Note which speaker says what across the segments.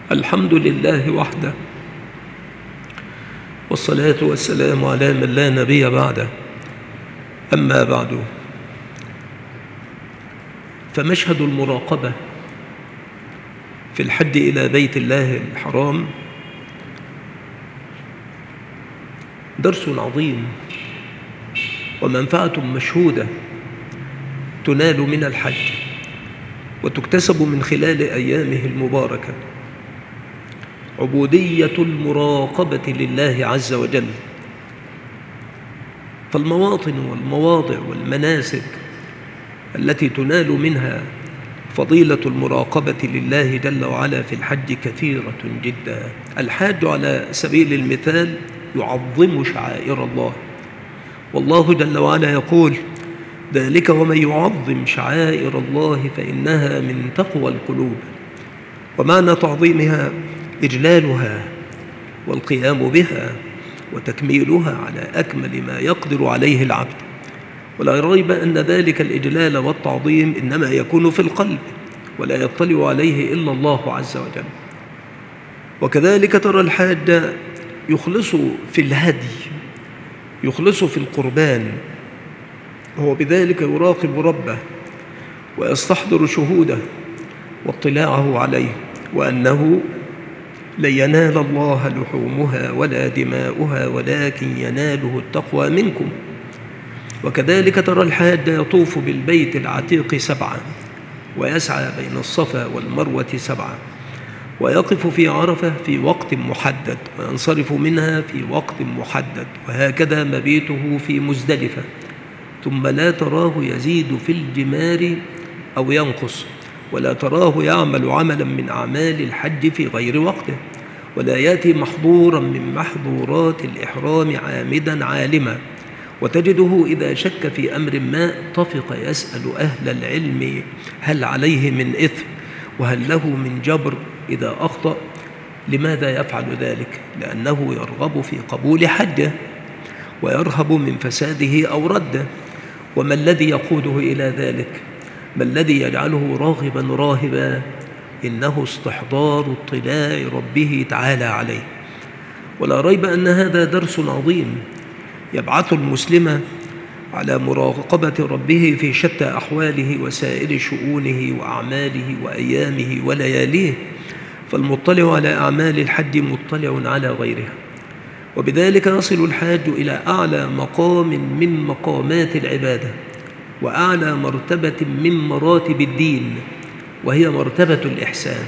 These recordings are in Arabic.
Speaker 1: الحمد لله وحده، والصلاة والسلام على من لا نبي بعده. أما بعد، فمشهد المراقبة في الحج إلى بيت الله الحرام درس عظيم ومنفعة مشهودة تنال من الحج وتكتسب من خلال أيامه المباركة. عبودية المراقبة لله عز وجل، فالمواطن والمواضع والمناسك التي تنال منها فضيلة المراقبة لله جل وعلا في الحج كثيرة جدا. الحاج على سبيل المثال يعظم شعائر الله، والله جل وعلا يقول: ذلك ومن يعظم شعائر الله فإنها من تقوى القلوب. ومعنى تعظيمها إجلالها والقيام بها وتكميلها على أكمل ما يقدر عليه العبد. ولا ريب أن ذلك الإجلال والتعظيم إنما يكون في القلب ولا يطلع عليه إلا الله عز وجل. وكذلك ترى الحاج يخلص في الهدي، يخلص في القربان، هو بذلك يراقب ربه ويستحضر شهوده واطلاعه عليه، وأنه لن ينال الله لحومها ولا دماؤها ولكن يناله التقوى منكم. وكذلك ترى الحاج يطوف بالبيت العتيق 7 ويسعى بين الصفا والمروة 7، ويقف في عرفة في وقت محدد وينصرف منها في وقت محدد، وهكذا مبيته في مزدلفة. ثم لا تراه يزيد في الجمار أو ينقص، ولا تراه يعمل عملا من أعمال الحج في غير وقته، ولا يأتي محظورا من محظورات الإحرام عامدا عالما. وتجده إذا شك في أمر ما طفق يسأل أهل العلم هل عليه من إثم وهل له من جبر إذا أخطأ. لماذا يفعل ذلك؟ لأنه يرغب في قبول حجه ويرهب من فساده أو رده. وما الذي يقوده إلى ذلك؟ ما الذي يجعله راغبا راهبا؟ إنه استحضار اطلاع ربه تعالى عليه. ولا ريب أن هذا درس عظيم يبعث المسلم على مراقبة ربه في شتى أحواله وسائر شؤونه وأعماله وأيامه ولياليه. فالمطلع على أعمال الحج مطلع على غيرها، وبذلك يصل الحاج إلى أعلى مقام من مقامات العبادة وأعلى مرتبة من مراتب الدين، وهي مرتبة الإحسان.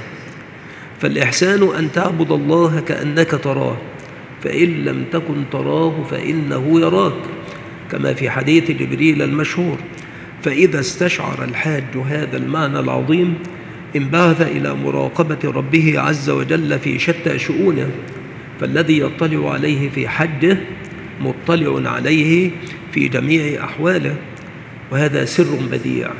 Speaker 1: فالإحسان أن تعبد الله كأنك تراه، فإن لم تكن تراه فإنه يراك، كما في حديث جبريل المشهور. فإذا استشعر الحاج هذا المعنى العظيم انبعث إلى مراقبة ربه عز وجل في شتى شؤونه. فالذي يطلع عليه في حجه مطلع عليه في جميع أحواله، وهذا سر بديع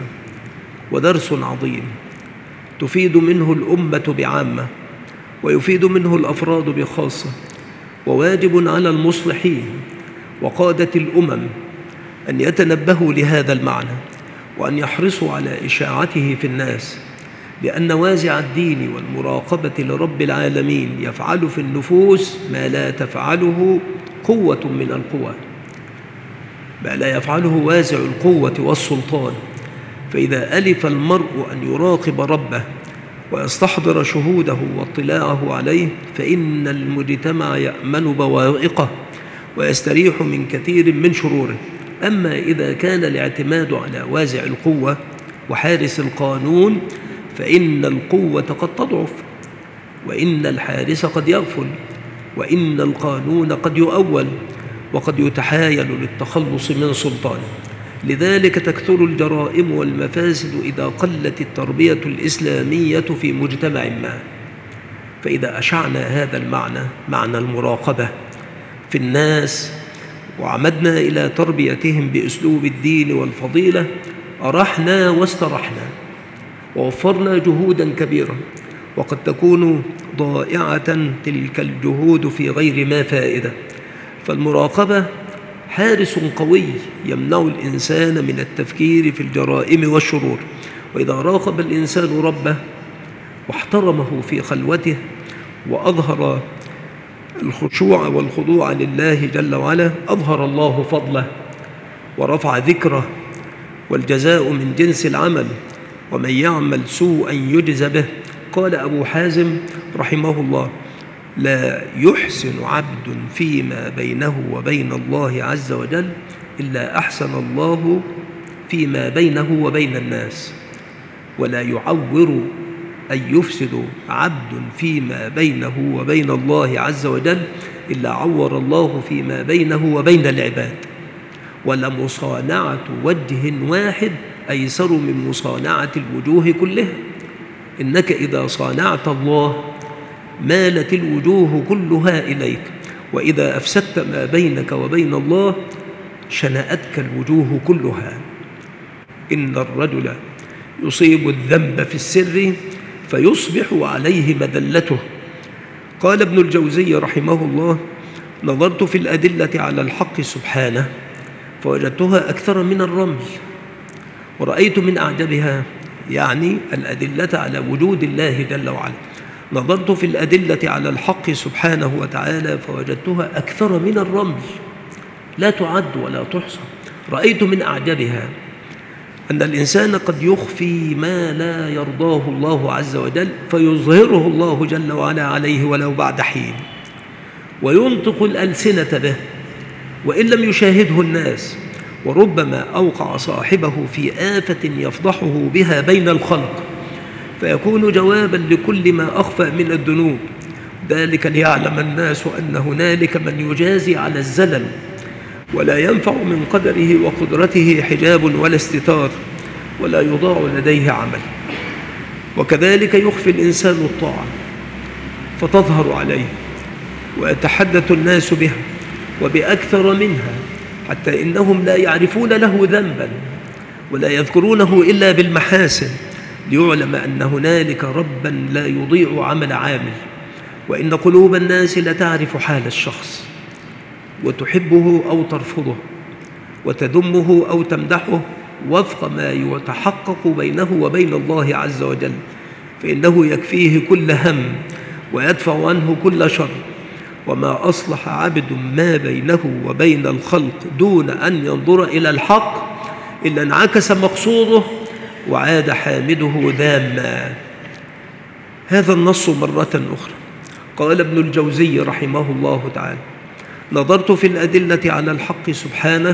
Speaker 1: ودرس عظيم تفيد منه الأمة بعامة ويفيد منه الأفراد بخاصة. وواجب على المصلحين وقادة الأمم أن يتنبهوا لهذا المعنى وأن يحرصوا على إشاعته في الناس، لأن وازع الدين والمراقبة لرب العالمين يفعل في النفوس ما لا تفعله قوة من القوى، ما لا يفعله وازع القوة والسلطان. فإذا ألف المرء أن يراقب ربه ويستحضر شهوده واطلاعه عليه فإن المجتمع يأمن بوائقه ويستريح من كثير من شروره. أما إذا كان الاعتماد على وازع القوة وحارس القانون فإن القوة قد تضعف، وإن الحارس قد يغفل، وإن القانون قد يؤول، وقد يتحايل للتخلص من سلطانه. لذلك تكثر الجرائم والمفاسد إذا قلت التربية الإسلامية في مجتمع ما. فإذا أشعنا هذا المعنى، معنى المراقبة في الناس، وعمدنا إلى تربيتهم بأسلوب الدين والفضيلة، أرحنا واسترحنا ووفرنا جهودا كبيرة. وقد تكون ضائعة تلك الجهود في غير ما فائدة. فالمراقبة حارس قوي يمنع الإنسان من التفكير في الجرائم والشرور. وإذا راقب الإنسان ربه واحترمه في خلوته وأظهر الخشوع والخضوع لله جل وعلا، أظهر الله فضله ورفع ذكره، والجزاء من جنس العمل، ومن يعمل سوءا يجز به. قال أبو حازم رحمه الله: لا يحسن عبد فيما بينه وبين الله عز وجل إلا أحسن الله فيما بينه وبين الناس، ولا يعور أن يفسد عبد فيما بينه وبين الله عز وجل إلا عور الله فيما بينه وبين العباد. ولمصانعة وجه واحد أيسر من مصانعة الوجوه كلها. إنك إذا صانعت الله مالت الوجوه كلها إليك، وإذا أفسدت ما بينك وبين الله شنأتك الوجوه كلها. إن الرجل يصيب الذنب في السر فيصبح عليه مذلته. قال ابن الجوزي رحمه الله: نظرت في الأدلة على الحق سبحانه فوجدتها أكثر من الرمل، ورأيت من أعجبها، يعني الأدلة على وجود الله جل وعلا. نظرت في الأدلة على الحق سبحانه وتعالى فوجدتها أكثر من الرمل لا تعد ولا تحصى. رأيت من أعجبها أن الإنسان قد يخفي ما لا يرضاه الله عز وجل فيظهره الله جل وعلا عليه ولو بعد حين، وينطق الألسنة به وإن لم يشاهده الناس، وربما أوقع صاحبه في آفة يفضحه بها بين الخلق فيكون جوابا لكل ما أخفى من الذنوب. ذلك ليعلم الناس أن هنالك من يجازي على الزلل، ولا ينفع من قدره وقدرته حجاب ولا استتار، ولا يضاع لديه عمل. وكذلك يخفي الإنسان الطاعة فتظهر عليه ويتحدث الناس بها وبأكثر منها، حتى إنهم لا يعرفون له ذنبا ولا يذكرونه إلا بالمحاسن، ليعلم أن هنالك ربا لا يضيع عمل عامل. وإن قلوب الناس لتعرف حال الشخص وتحبه أو ترفضه وتذمه أو تمدحه وفق ما يتحقق بينه وبين الله عز وجل، فإنه يكفيه كل هم ويدفع عنه كل شر. وما أصلح عبد ما بينه وبين الخلق دون أن ينظر إلى الحق إلا انعكس مقصوده وعاد حامده ذاما. هذا النص مرة أخرى. قال ابن الجوزي رحمه الله تعالى: نظرت في الأدلة على الحق سبحانه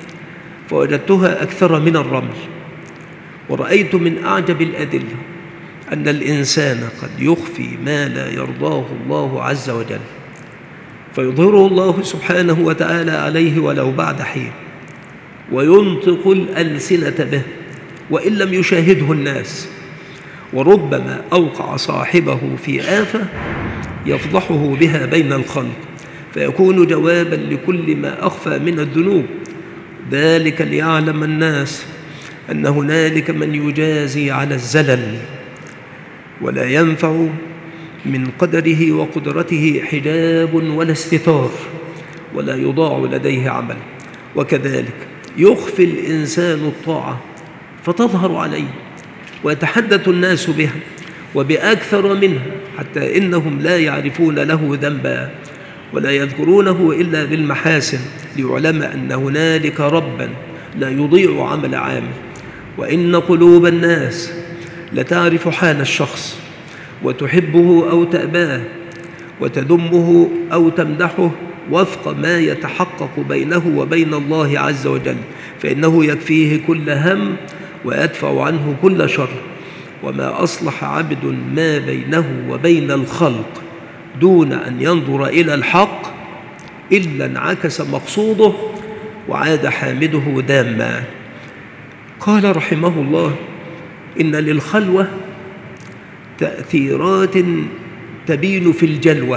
Speaker 1: فوجدتها أكثر من الرمل، ورأيت من أعجب الأدلة أن الإنسان قد يخفي ما لا يرضاه الله عز وجل فيظهره الله سبحانه وتعالى عليه ولو بعد حين، وينطق الألسنة به وإن لم يشاهده الناس، وربما أوقع صاحبه في آفة يفضحه بها بين الخلق فيكون جوابا لكل ما أخفى من الذنوب. ذلك ليعلم الناس أن هنالك من يجازي على الزلل، ولا ينفع من قدره وقدرته حجاب ولا استتار، ولا يضاع لديه عمل. وكذلك يخفي الإنسان الطاعة فتظهر عليه ويتحدث الناس بها وبأكثر منها، حتى إنهم لا يعرفون له ذنبا ولا يذكرونه إلا بالمحاسن، ليعلم أن هنالك ربا لا يضيع عمل عامل. وإن قلوب الناس لتعرف حال الشخص وتحبه أو تأباه وتذمه أو تمدحه وفق ما يتحقق بينه وبين الله عز وجل، فإنه يكفيه كل هم ويدفع عنه كل شر. وما أصلح عبد ما بينه وبين الخلق دون أن ينظر إلى الحق إلا انعكس مقصوده وعاد حامده ذاما. قال رحمه الله: إن للخلوة تأثيرات تبين في الجلوة.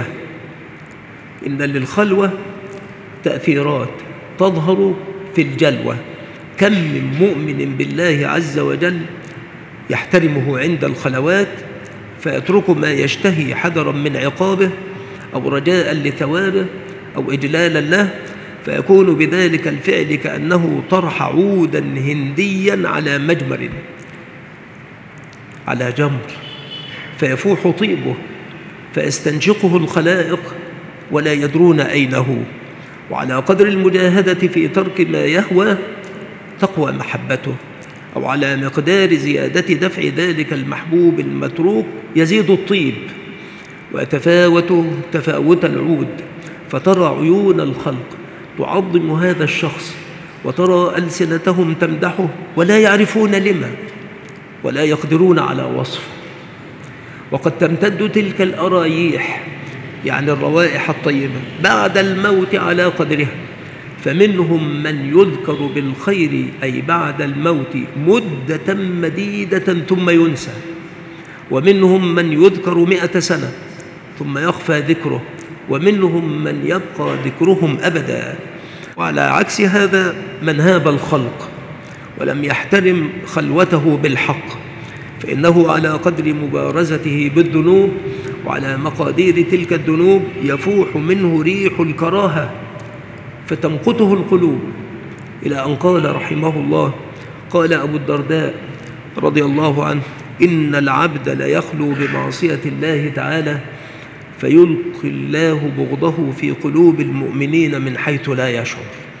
Speaker 1: إن للخلوة تأثيرات تظهر في الجلوة. كم من مؤمن بالله عز وجل يحترمه عند الخلوات فيترك ما يشتهي حذرا من عقابه أو رجاء لثوابه أو إجلالا له، فيكون بذلك الفعل كأنه طرح عودا هنديا على مجمر على جمر فيفوح طيبه فيستنشقه الخلائق ولا يدرون أين هو. وعلى قدر المجاهدة في ترك ما يهوى تقوى محبته، أو على مقدار زيادة دفع ذلك المحبوب المتروك يزيد الطيب ويتفاوت تفاوت العود، فترى عيون الخلق تعظم هذا الشخص، وترى ألسنتهم تمدحه ولا يعرفون لما ولا يقدرون على وصفه. وقد تمتد تلك الأرايح، يعني الروائح الطيبة، بعد الموت على قدرها، فمنهم من يذكر بالخير أي بعد الموت مدة مديدة ثم ينسى، ومنهم من يذكر 100 سنة ثم يخفى ذكره، ومنهم من يبقى ذكرهم أبدا. وعلى عكس هذا من هاب الخلق ولم يحترم خلوته بالحق، فإنه على قدر مبارزته بالذنوب وعلى مقادير تلك الذنوب يفوح منه ريح الكراهة فتمقته القلوب، إلى أن قال رحمه الله، قال أبو الدرداء رضي الله عنه: إن العبد ليخلو بمعصية الله تعالى فيلقي الله بغضه في قلوب المؤمنين من حيث لا يشعر،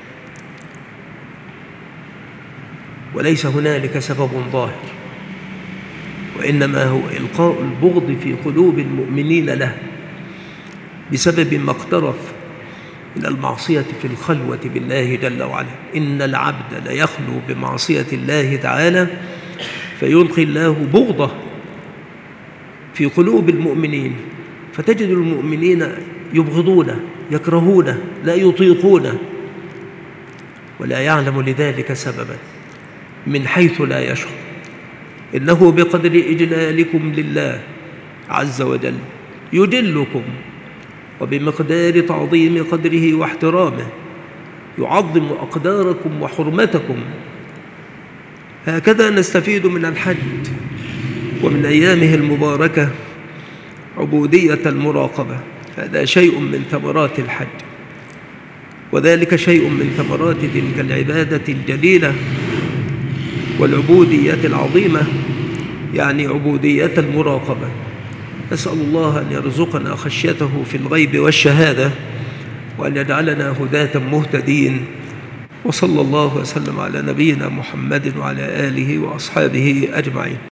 Speaker 1: وليس هنالك سبب ظاهر، وإنما هو إلقاء البغض في قلوب المؤمنين له بسبب ما اقترف من المعصية في الخلوة بالله جل وعلا. إن العبد ليخلو بمعصية الله تعالى فيلقي الله بغضه في قلوب المؤمنين، فتجد المؤمنين يبغضونه، يكرهونه، لا يطيقونه، ولا يعلم لذلك سببا من حيث لا يشعر. إنه بقدر إجلالكم لله عز وجل يجلكم، وبمقدار تعظيم قدره واحترامه يعظم أقداركم وحرمتكم. هكذا نستفيد من الحج ومن أيامه المباركة عبودية المراقبة. هذا شيء من ثمرات الحج، وذلك شيء من ثمرات تلك العبادة الجليلة والعبودية العظيمة، يعني عبودية المراقبة. نسأل الله أن يرزقنا خشيته في الغيب والشهادة، وأن يجعلنا هداة مهتدين. وصلى الله وسلم على نبينا محمد وعلى آله وأصحابه أجمعين.